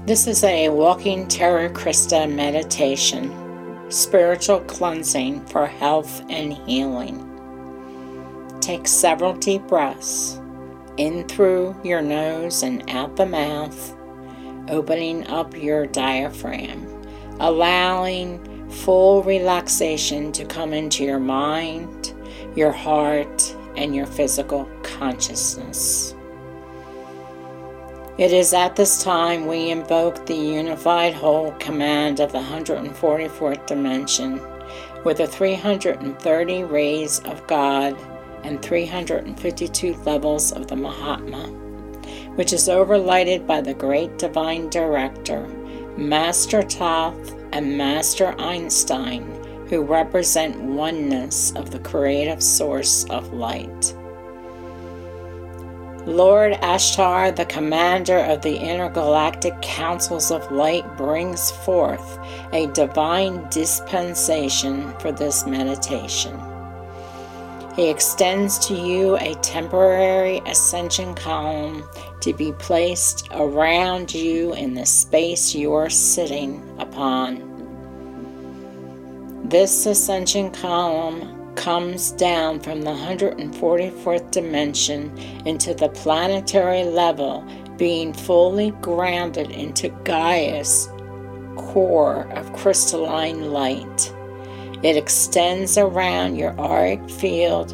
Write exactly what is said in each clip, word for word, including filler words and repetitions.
This is a Walking Terra Christa meditation, spiritual cleansing for health and healing. Take several deep breaths, in through your nose and out the mouth, opening up your diaphragm, allowing full relaxation to come into your mind, your heart, and your physical consciousness. It is at this time we invoke the unified whole command of the one hundred forty-fourth dimension with the three hundred thirty rays of God and three hundred fifty-two levels of the Mahatma, which is overlighted by the great divine director, Master Thoth and Master Einstein, who represent oneness of the creative source of light. Lord Ashtar, the commander of the intergalactic councils of light, brings forth a divine dispensation for this meditation. He extends to you a temporary ascension column to be placed around you in the space you are sitting upon. This ascension column comes down from the one hundred forty-fourth dimension into the planetary level, being fully grounded into Gaia's core of crystalline light. It extends around your auric field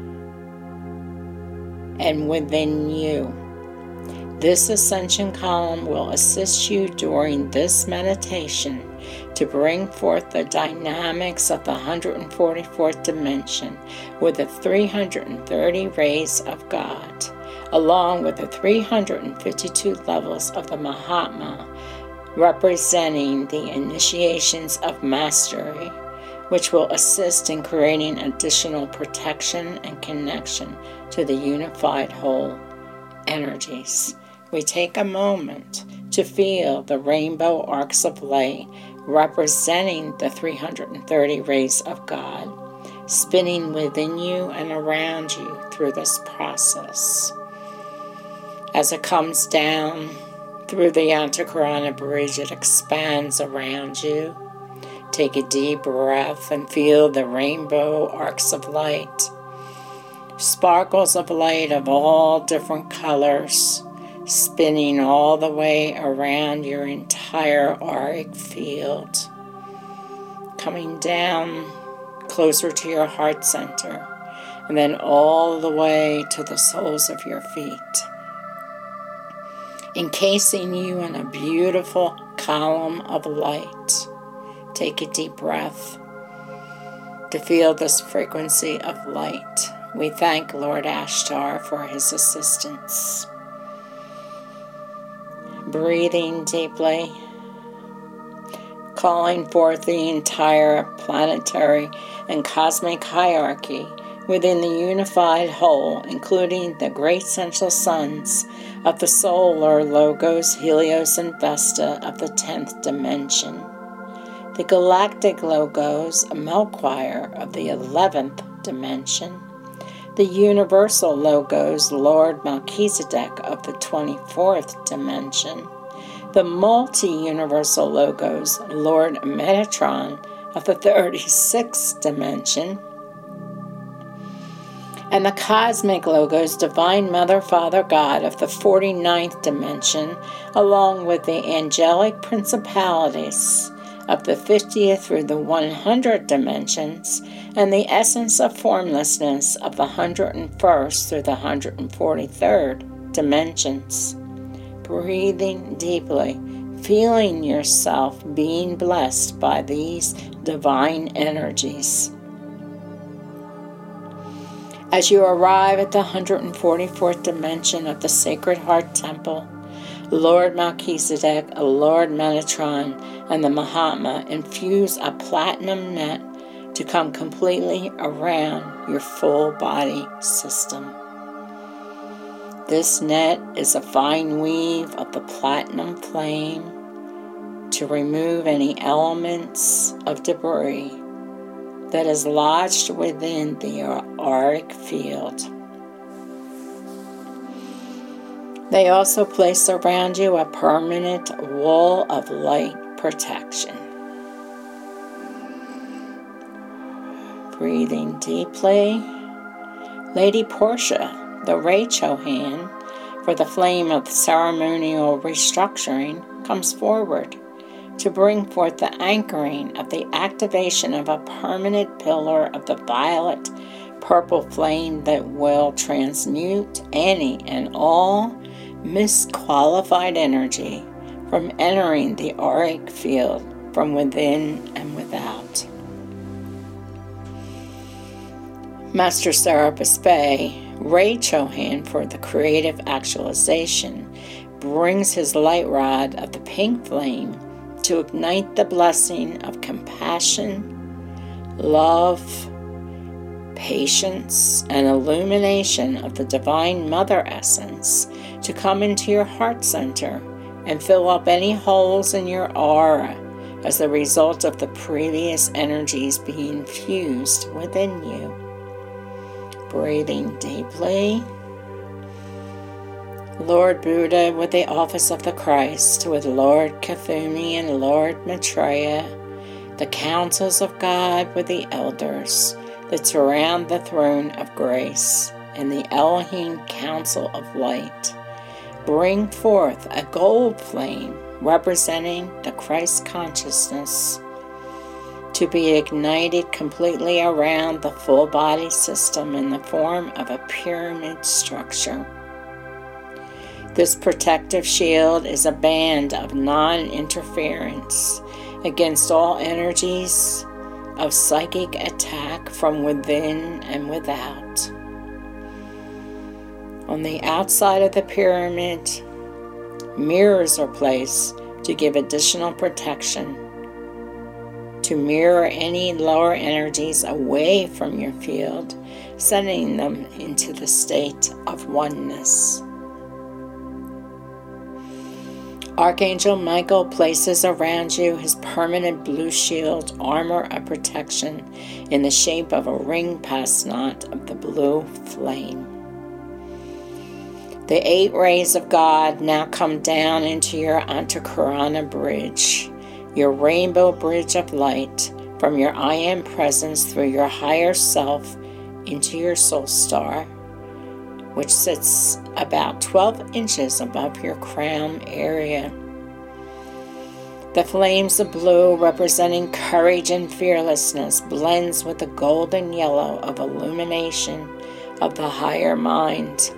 and within you. This ascension column will assist you during this meditation to bring forth the dynamics of the one hundred forty-fourth dimension with the three hundred thirty rays of God, along with the three hundred fifty-two levels of the Mahatma, representing the initiations of mastery, which will assist in creating additional protection and connection to the unified whole energies. We take a moment to feel the rainbow arcs of light representing the three hundred thirty rays of God, spinning within you and around you through this process. As it comes down through the Antakarana bridge, it expands around you. Take a deep breath and feel the rainbow arcs of light, sparkles of light of all different colors, spinning all the way around your entire auric field, coming down closer to your heart center, and then all the way to the soles of your feet, encasing you in a beautiful column of light. Take a deep breath to feel this frequency of light. We thank Lord Ashtar for his assistance. Breathing deeply, calling forth the entire planetary and cosmic hierarchy within the unified whole, including the great central suns of the solar logos Helios and Vesta of the tenth dimension, the galactic logos Melchior of the eleventh dimension, the universal logos Lord Melchizedek of the twenty-fourth dimension, the multi-universal logos Lord Metatron of the thirty-sixth dimension, and the cosmic logos Divine Mother Father God of the forty-ninth dimension, along with the angelic principalities of the fiftieth through the one hundredth dimensions, and the essence of formlessness of the one hundred first through the one hundred forty-third dimensions. Breathing deeply, feeling yourself being blessed by these divine energies. As you arrive at the one hundred forty-fourth dimension of the Sacred Heart Temple, Lord Melchizedek, Lord Metatron, and the Mahatma infuse a platinum net to come completely around your full body system. This net is a fine weave of the platinum flame to remove any elements of debris that is lodged within the auric field. They also place around you a permanent wall of light protection. Breathing deeply. Lady Portia, the Ray Chohan, for the flame of ceremonial restructuring, comes forward to bring forth the anchoring of the activation of a permanent pillar of the violet purple flame that will transmute any and all misqualified energy from entering the auric field from within and without. Master Serapis Bey, Ray Chohan for the creative actualization, brings his light rod of the pink flame to ignite the blessing of compassion, love, patience, and illumination of the Divine Mother Essence to come into your heart center and fill up any holes in your aura as the result of the previous energies being fused within you. Breathing deeply. Lord Buddha with the office of the Christ, with Lord Cthulhu and Lord Maitreya, the councils of God with the elders that surround the throne of grace, and the Elohim Council of Light, bring forth a gold flame representing the Christ consciousness to be ignited completely around the full body system in the form of a pyramid structure. This protective shield is a band of non-interference against all energies of psychic attack from within and without. On the outside of the pyramid, mirrors are placed to give additional protection, to mirror any lower energies away from your field, sending them into the state of oneness. Archangel Michael places around you his permanent blue shield armor of protection in the shape of a ring pass knot of the blue flame. The eight rays of God now come down into your Antakarana bridge, your rainbow bridge of light, from your I Am presence through your higher self into your soul star, which sits about twelve inches above your crown area. The flames of blue, representing courage and fearlessness, blends with the golden yellow of illumination of the higher mind,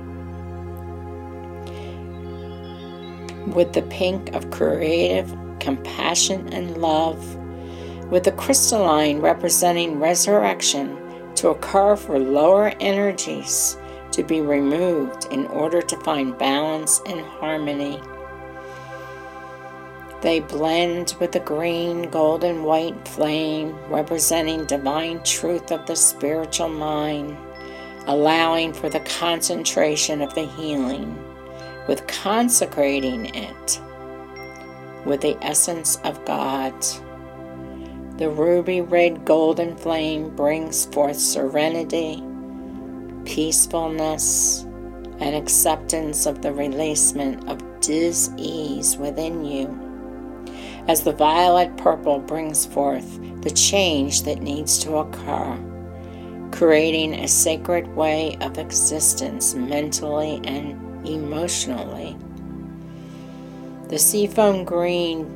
with the pink of creative compassion and love, with the crystalline representing resurrection to occur for lower energies to be removed in order to find balance and harmony. They blend with the green, golden, white flame representing divine truth of the spiritual mind, allowing for the concentration of the healing, with consecrating it with the essence of God. The ruby red golden flame brings forth serenity, peacefulness, and acceptance of the releasement of dis-ease within you, as the violet purple brings forth the change that needs to occur, creating a sacred way of existence mentally and emotionally. The seafoam green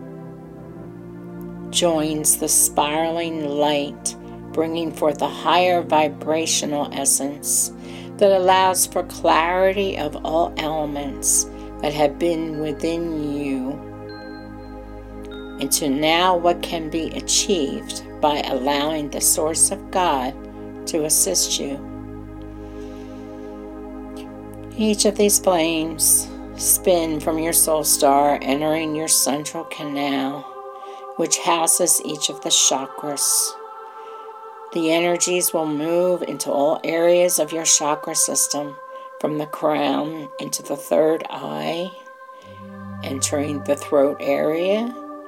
joins the spiraling light, bringing forth a higher vibrational essence that allows for clarity of all elements that have been within you into now what can be achieved by allowing the source of God to assist you. Each of these flames spin from your soul star, entering your central canal, which houses each of the chakras. The energies will move into all areas of your chakra system, from the crown into the third eye, entering the throat area,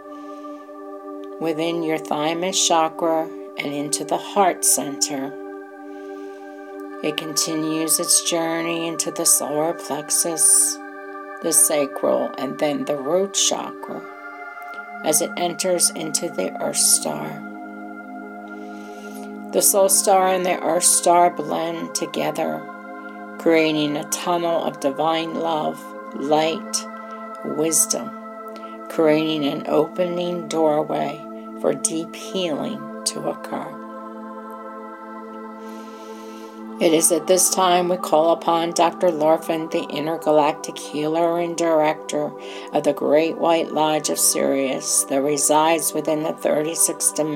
within your thymus chakra, and into the heart center, It continues its journey into the solar plexus, the sacral, and then the root chakra as it enters into the Earth Star. The Soul Star and the Earth Star blend together, creating a tunnel of divine love, light, wisdom, creating an opening doorway for deep healing to occur. It is at this time we call upon Doctor Lorphin, the intergalactic healer and director of the Great White Lodge of Sirius that resides within the thirty-sixth dimension.